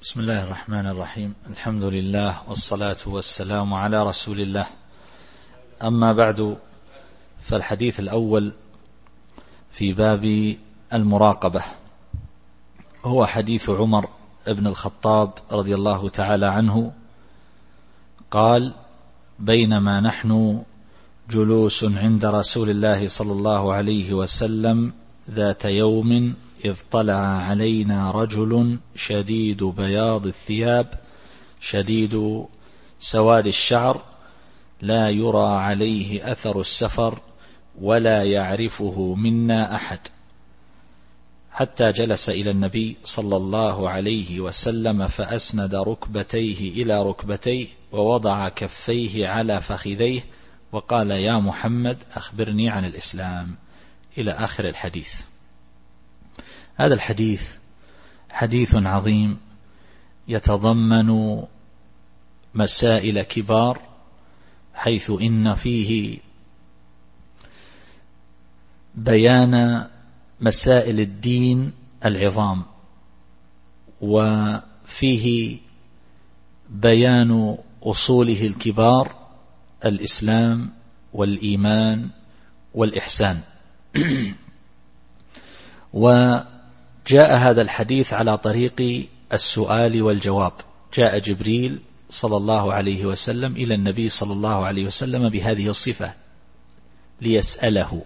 بسم الله الرحمن الرحيم. الحمد لله والصلاة والسلام على رسول الله. أما بعد، فالحديث الأول في باب المراقبة هو حديث عمر بن الخطاب رضي الله تعالى عنه قال: بينما نحن جلوس عند رسول الله صلى الله عليه وسلم ذات يوم إذ طلع علينا رجل شديد بياض الثياب شديد سواد الشعر لا يرى عليه أثر السفر ولا يعرفه منا أحد، حتى جلس إلى النبي صلى الله عليه وسلم فأسند ركبتيه إلى ركبتيه ووضع كفيه على فخذيه وقال: يا محمد أخبرني عن الإسلام، إلى آخر الحديث. هذا الحديث حديث عظيم يتضمن مسائل كبار، حيث إن فيه بيان مسائل الدين العظام، وفيه بيان أصوله الكبار: الإسلام والإيمان والإحسان. وجاء هذا الحديث على طريق السؤال والجواب. جاء جبريل صلى الله عليه وسلم إلى النبي صلى الله عليه وسلم بهذه الصفة ليسأله،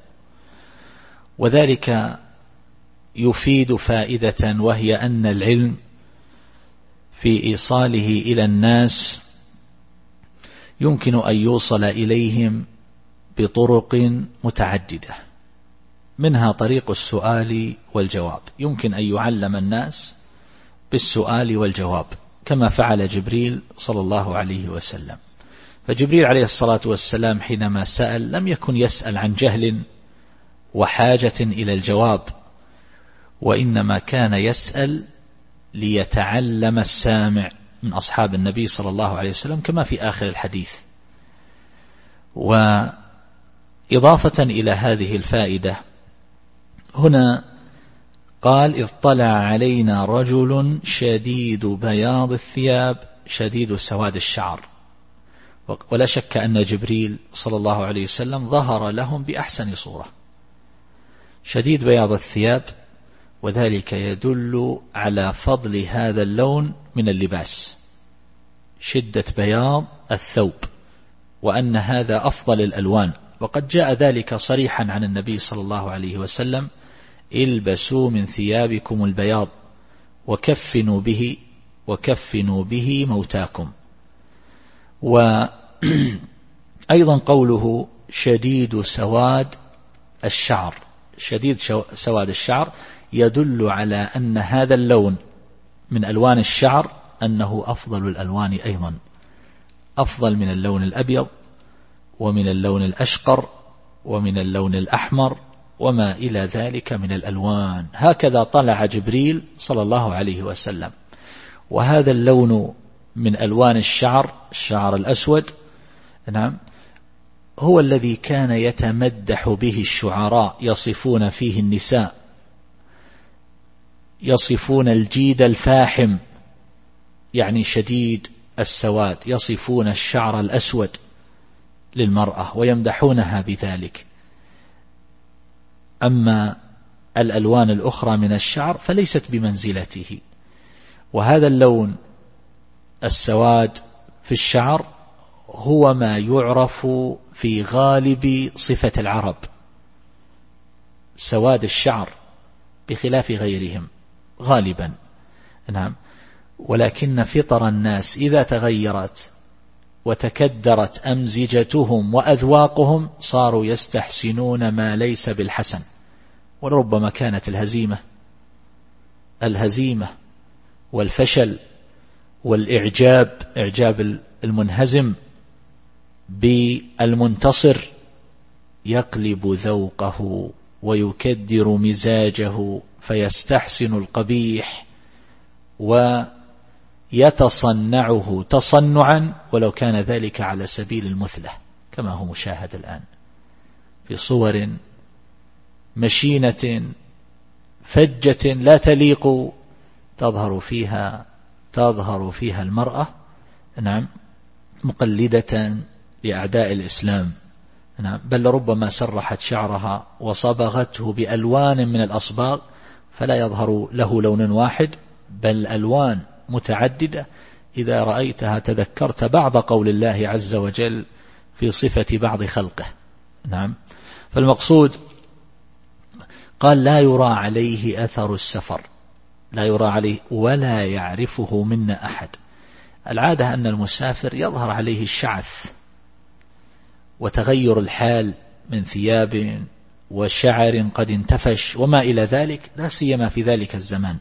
وذلك يفيد فائدة، وهي أن العلم في إيصاله إلى الناس يمكن أن يوصل إليهم بطرق متعددة، منها طريق السؤال والجواب. يمكن أن يعلم الناس بالسؤال والجواب كما فعل جبريل صلى الله عليه وسلم. فجبريل عليه الصلاة والسلام حينما سأل لم يكن يسأل عن جهل وحاجة إلى الجواب، وإنما كان يسأل ليتعلم السامع من أصحاب النبي صلى الله عليه وسلم، كما في آخر الحديث. وإضافة إلى هذه الفائدة، هنا قال: إذ طلع علينا رجل شديد بياض الثياب شديد سواد الشعر. ولا شك أن جبريل صلى الله عليه وسلم ظهر لهم بأحسن صورة، شديد بياض الثياب، وذلك يدل على فضل هذا اللون من اللباس، شدة بياض الثوب، وأن هذا أفضل الألوان. وقد جاء ذلك صريحا عن النبي صلى الله عليه وسلم: البسوا من ثيابكم البياض وكفنوا به موتاكم. وأيضا قوله شديد سواد الشعر، شديد سواد الشعر، يدل على أن هذا اللون من ألوان الشعر أنه أفضل الألوان، أيضا أفضل من اللون الأبيض ومن اللون الأشقر ومن اللون الأحمر وما إلى ذلك من الألوان. هكذا طلع جبريل صلى الله عليه وسلم. وهذا اللون من ألوان الشعر الأسود، نعم، هو الذي كان يتمدح به الشعراء، يصفون فيه النساء، يصفون الجيد الفاحم يعني شديد السواد، يصفون الشعر الأسود للمرأة ويمدحونها بذلك. أما الألوان الأخرى من الشعر فليست بمنزلته. وهذا اللون السواد في الشعر هو ما يعرف في غالب صفة العرب، سواد الشعر، بخلاف غيرهم غالبا، نعم. ولكن فطر الناس إذا تغيرت وتكدرت أمزجتهم وأذواقهم صاروا يستحسنون ما ليس بالحسن. وربما كانت الهزيمة والفشل إعجاب المنهزم بالمنتصر يقلب ذوقه ويكدر مزاجه فيستحسن القبيح ويتصنعه تصنعا، ولو كان ذلك على سبيل المثلة، كما هو مشاهد الآن في صور مشينة فجة لا تليق، تظهر فيها تظهر فيها المرأة نعم مقلدة لأعداء الإسلام، نعم بل ربما سرحت شعرها وصبغته بألوان من الأصباغ فلا يظهر له لون واحد بل ألوان متعددة. إذا رأيتها تذكرت بعض قول الله عز وجل في صفة بعض خلقه. نعم فالمقصود قال لا يرى عليه أثر السفر، لا يرى عليه ولا يعرفه منا أحد. العادة أن المسافر يظهر عليه الشعث وتغير الحال من ثياب وشعر قد انتفش وما إلى ذلك، لا سيما في ذلك الزمان،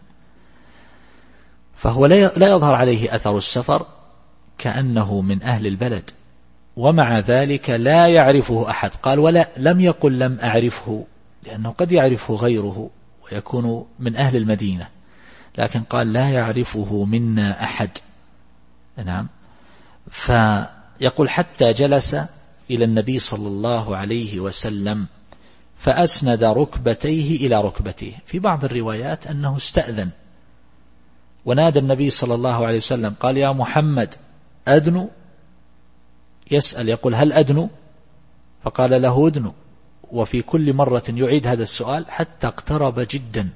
فهو لا يظهر عليه أثر السفر كأنه من أهل البلد، ومع ذلك لا يعرفه أحد. قال ولا لم يقل لم أعرفه، لأنه قد يعرفه غيره ويكون من أهل المدينة، لكن قال لا يعرفه منا أحد. نعم فيقول حتى جلس إلى النبي صلى الله عليه وسلم فأسند ركبتيه إلى ركبتيه. في بعض الروايات أنه استأذن ونادى النبي صلى الله عليه وسلم قال يا محمد أدنو، يسأل يقول هل أدنو؟ فقال له أدنو، وفي كل مرة يعيد هذا السؤال حتى اقترب جدا.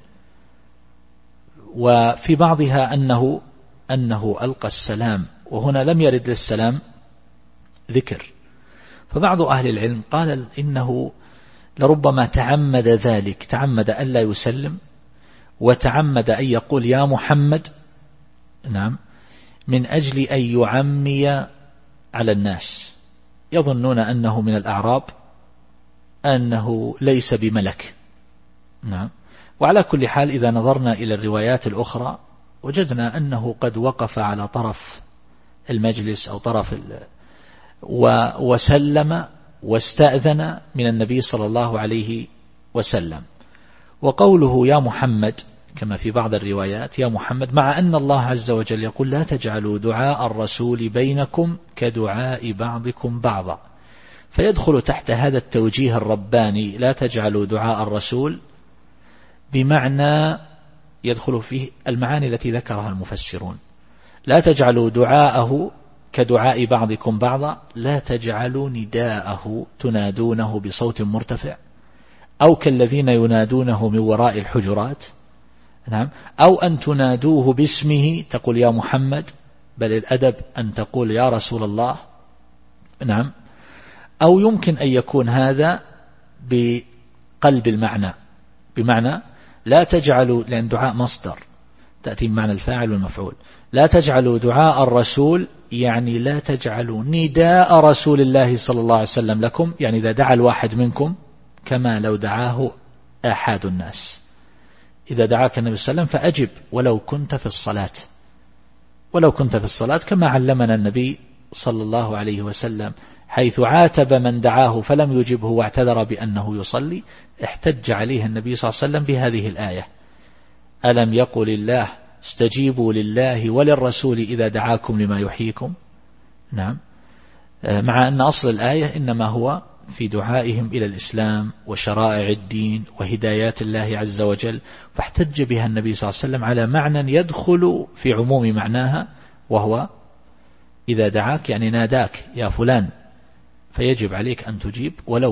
وفي بعضها أنه ألقى السلام، وهنا لم يرد للسلام ذكر. فبعض أهل العلم قال إنه لربما تعمد ذلك، تعمد ألا يسلم وتعمد أن يقول يا محمد، نعم، من أجل أن يعمي على الناس يظنون أنه من الأعراب، أنه ليس بملك. نعم وعلى كل حال إذا نظرنا إلى الروايات الأخرى وجدنا أنه قد وقف على طرف المجلس أو طرف وسلم واستأذن من النبي صلى الله عليه وسلم. وقوله يا محمد كما في بعض الروايات يا محمد، مع أن الله عز وجل يقول لا تجعلوا دعاء الرسول بينكم كدعاء بعضكم بعضا، فيدخل تحت هذا التوجيه الرباني لا تجعلوا دعاء الرسول بمعنى يدخل فيه المعاني التي ذكرها المفسرون. لا تجعلوا دعاءه كدعاء بعضكم بعضا، لا تجعلوا نداءه تنادونه بصوت مرتفع أو كالذين ينادونه من وراء الحجرات، نعم، أو أن تنادوه باسمه تقول يا محمد، بل الأدب أن تقول يا رسول الله. نعم أو يمكن أن يكون هذا بقلب المعنى، بمعنى لا تجعلوا، لأن دعاء مصدر تأتي بمعنى الفاعل والمفعول، لا تجعلوا دعاء الرسول يعني لا تجعلوا نداء رسول الله صلى الله عليه وسلم لكم، يعني إذا دعا الواحد منكم كما لو دعاه أحد الناس. إذا دعاك النبي صلى الله عليه وسلم فأجب ولو كنت في الصلاة، ولو كنت في الصلاة، كما علمنا النبي صلى الله عليه وسلم حيث عاتب من دعاه فلم يجبه واعتذر بأنه يصلي، احتج عليه النبي صلى الله عليه وسلم بهذه الآية ألم يقل الله استجيبوا لله وللرسول إذا دعاكم لما يحييكم. نعم مع أن أصل الآية إنما هو في دعائهم إلى الإسلام وشرائع الدين وهدايات الله عز وجل، فاحتج بها النبي صلى الله عليه وسلم على معنى يدخل في عموم معناها، وهو إذا دعاك يعني ناداك يا فلان فيجب عليك أن تجيب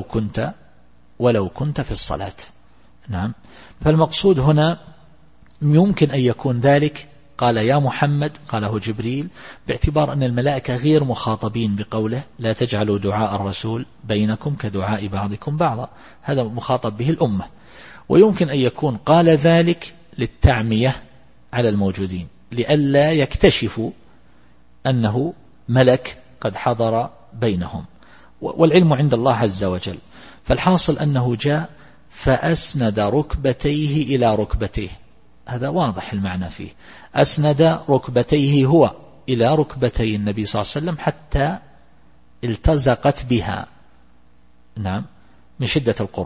ولو كنت في الصلاة. نعم فالمقصود هنا يمكن أن يكون ذلك قال يا محمد قاله جبريل باعتبار أن الملائكة غير مخاطبين بقوله لا تجعلوا دعاء الرسول بينكم كدعاء بعضكم بعضا، هذا مخاطب به الأمة. ويمكن أن يكون قال ذلك للتعمية على الموجودين لئلا يكتشفوا أنه ملك قد حضر بينهم، والعلم عند الله عز وجل. فالحاصل أنه جاء فأسند ركبتيه إلى ركبتيه، هذا واضح المعنى فيه، أسند ركبتيه هو إلى ركبتي النبي صلى الله عليه وسلم حتى التزقت بها، نعم، من شدة القرب.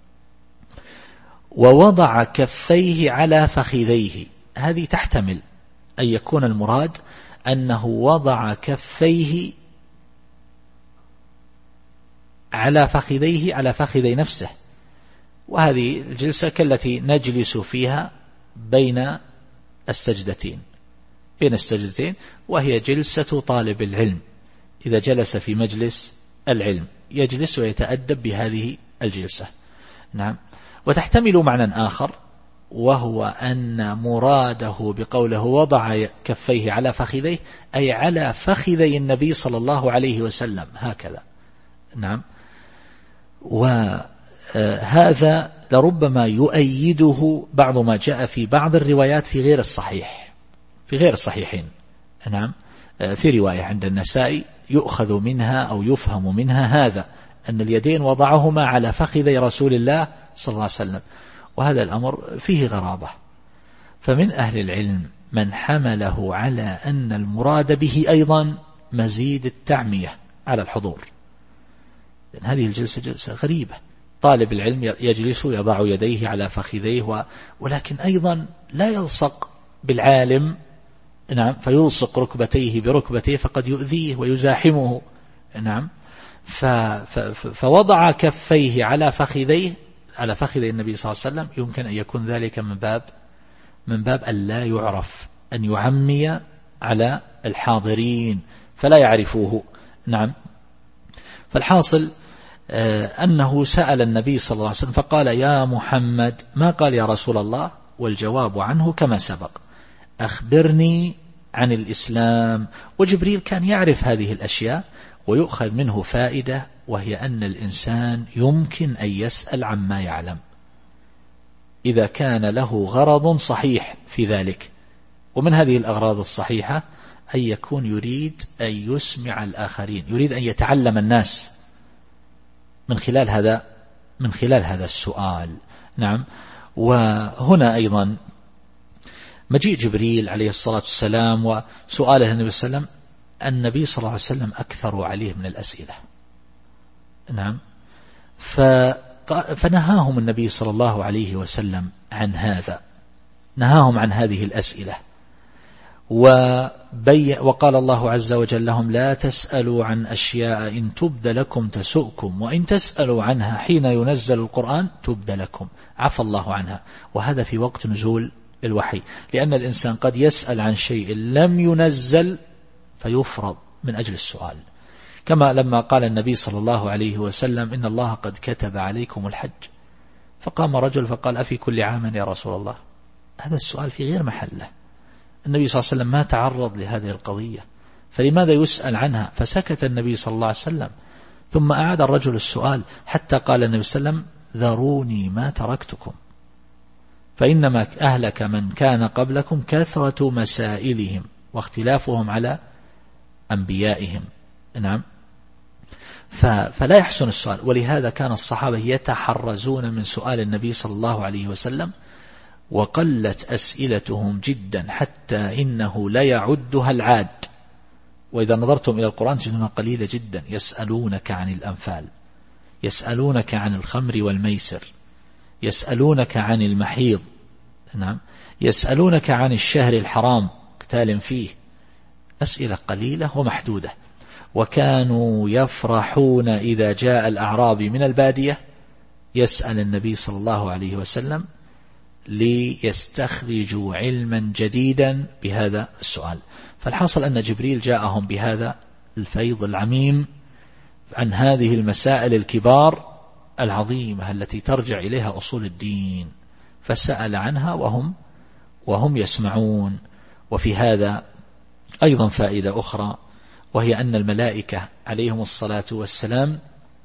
ووضع كفيه على فخذيه، هذه تحتمل أن يكون المراد أنه وضع كفيه على فخذيه على فخذي نفسه، وهذه الجلسة كالتي نجلس فيها بين السجدتين، بين السجدتين، وهي جلسة طالب العلم إذا جلس في مجلس العلم، يجلس ويتأدب بهذه الجلسة. نعم. وتحتمل معنى آخر، وهو أن مراده بقوله وضع كفيه على فخذيه أي على فخذي النبي صلى الله عليه وسلم هكذا. نعم. وهذا لربما يؤيده بعض ما جاء في بعض الروايات في غير الصحيح، في غير الصحيحين. نعم. في رواية عند النسائي يؤخذ منها أو يفهم منها هذا، أن اليدين وضعهما على فخذي رسول الله صلى الله عليه وسلم، وهذا الأمر فيه غرابة. فمن أهل العلم من حمله على أن المراد به أيضا مزيد التعمية على الحضور، لأن هذه الجلسة جلسة غريبة، طالب العلم يجلس يضع يديه على فخذيه ولكن أيضا لا يلصق بالعالم. نعم. فيلصق ركبتيه بركبتيه فقد يؤذيه ويزاحمه. نعم. فوضع كفيه على فخذيه، على فخذ النبي صلى الله عليه وسلم، يمكن أن يكون ذلك من باب أن لا يعرف، أن يعمي على الحاضرين فلا يعرفوه. نعم. فالحاصل أنه سأل النبي صلى الله عليه وسلم فقال يا محمد، ما قال يا رسول الله، والجواب عنه كما سبق، أخبرني عن الإسلام. وجبريل كان يعرف هذه الأشياء، ويؤخذ منه فائدة، وهي أن الإنسان يمكن أن يسأل عما يعلم إذا كان له غرض صحيح في ذلك. ومن هذه الأغراض الصحيحة أن يكون يريد أن يسمع الآخرين، يريد أن يتعلم الناس من خلال هذا السؤال. نعم. وهنا أيضا مجيء جبريل عليه الصلاة والسلام وسؤاله النبي صلى الله عليه وسلم، النبي صلى الله عليه وسلم أكثر عليه من الأسئلة. نعم. فنهاهم النبي صلى الله عليه وسلم عن هذا، نهاهم عن هذه الأسئلة، وقال الله عز وجل لهم لا تسألوا عن أشياء إن تبد لكم تسؤكم، وإن تسألوا عنها حين ينزل القرآن تبد لكم، عفى الله عنها. وهذا في وقت نزول الوحي، لأن الإنسان قد يسأل عن شيء لم ينزل فيفرض من أجل السؤال، كما لما قال النبي صلى الله عليه وسلم إن الله قد كتب عليكم الحج، فقام رجل فقال أفي كل عام يا رسول الله؟ هذا السؤال في غير محله، النبي صلى الله عليه وسلم ما تعرض لهذه القضية، فلماذا يسأل عنها؟ فسكت النبي صلى الله عليه وسلم، ثم أعاد الرجل السؤال حتى قال النبي صلى الله عليه وسلم ذروني ما تركتكم، فإنما أهلك من كان قبلكم كثرة مسائلهم واختلافهم على أنبيائهم. نعم. فلا يحسن السؤال، ولهذا كان الصحابة يتحرزون من سؤال النبي صلى الله عليه وسلم، وقلت أسئلتهم جدا حتى إنه لا يعدها العاد. وإذا نظرتم إلى القرآن تجدونها قليلة جدا. يسألونك عن الأنفال، يسألونك عن الخمر والميسر، يسألونك عن المحيض. نعم. يسألونك عن الشهر الحرام قتال فيه. أسئلة قليلة ومحدودة. وكانوا يفرحون إذا جاء الأعرابي من البادية يسأل النبي صلى الله عليه وسلم ليستخرجوا علما جديدا بهذا السؤال. فالحاصل أن جبريل جاءهم بهذا الفيض العميم عن هذه المسائل الكبار العظيمة التي ترجع إليها أصول الدين، فسأل عنها وهم يسمعون. وفي هذا أيضا فائدة أخرى، وهي أن الملائكة عليهم الصلاة والسلام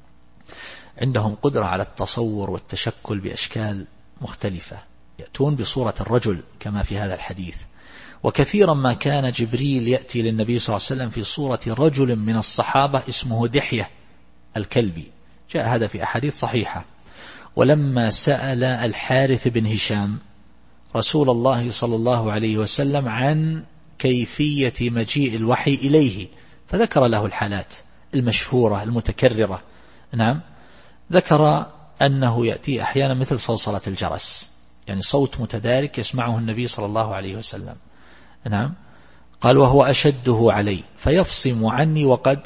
عندهم قدرة على التصور والتشكل بأشكال مختلفة، يأتون بصورة الرجل كما في هذا الحديث، وكثيرا ما كان جبريل يأتي للنبي صلى الله عليه وسلم في صورة رجل من الصحابة اسمه دحية الكلبي، جاء هذا في أحاديث صحيحة. ولما سأل الحارث بن هشام رسول الله صلى الله عليه وسلم عن كيفية مجيء الوحي إليه، فذكر له الحالات المشهورة المتكررة. نعم. ذكر أنه يأتي أحيانا مثل صلصلة الجرس، يعني صوت متدارك يسمعه النبي صلى الله عليه وسلم. نعم. قال وهو أشده علي فيفصم عني وقد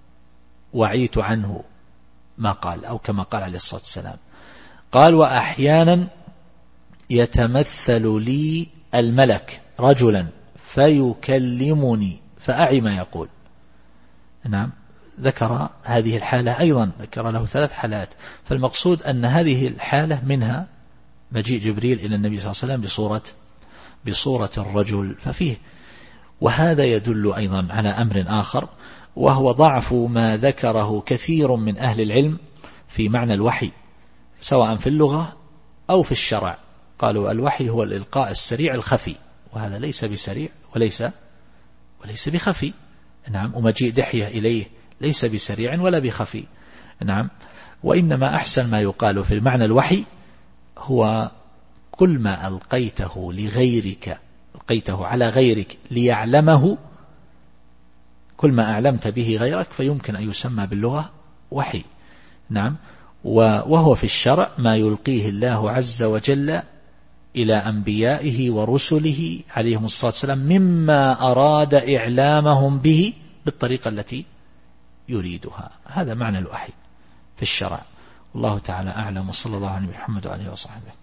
وعيت عنه ما قال، أو كما قال عليه الصلاة والسلام. قال وأحيانا يتمثل لي الملك رجلا فيكلمني فأعي ما يقول. نعم، ذكر هذه الحالة أيضا، ذكر له 3 حالات. فالمقصود أن هذه الحالة منها مجيء جبريل إلى النبي صلى الله عليه وسلم بصورة الرجل. ففيه، وهذا يدل أيضا على أمر آخر، وهو ضعف ما ذكره كثير من أهل العلم في معنى الوحي، سواء في اللغة أو في الشرع. قالوا الوحي هو الإلقاء السريع الخفي، وهذا ليس بسريع وليس بخفي. نعم، ومجيء دحية إليه ليس بسريع ولا بخفي. نعم، وإنما أحسن ما يقال في المعنى الوحي هو كل ما ألقيته لغيرك، ألقيته على غيرك ليعلمه، كل ما أعلمت به غيرك فيمكن أن يسمى باللغة وحي. نعم، وهو في الشرع ما يلقيه الله عز وجل إلى أنبيائه ورسله عليهم الصلاة والسلام مما أراد إعلامهم به بالطريقة التي يريدها. هذا معنى الوحي في الشرع. والله تعالى أعلم، وصلى الله على محمد وآله وصحبه.